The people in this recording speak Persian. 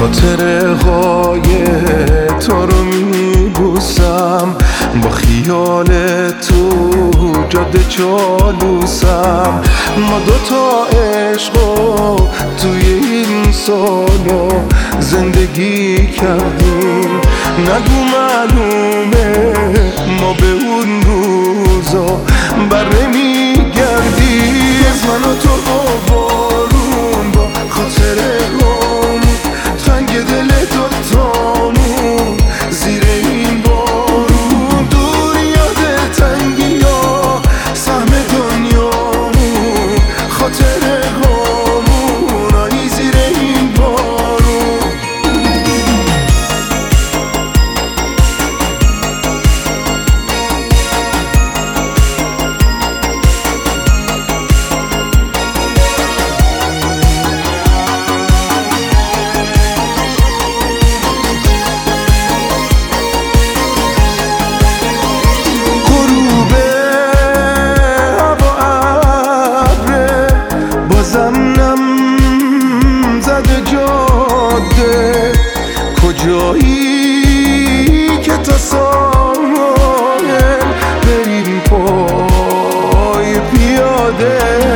خاطره های تو رو میبوسم، با خیال تو جاده چالوسم. ما دوتا عشقو توی این سالو زندگی کردیم، نگو معلومه ما به اون روزا بر نمیگردیم. از من و تو با بارون، با خاطره هم تنگ دل دوتامون زیر این بارون، دور یاد تنگی ها سهم دنیامون، خاطره همون آیی زیر این بارون. کجایی که تا ساحل بریم پای پیاده؟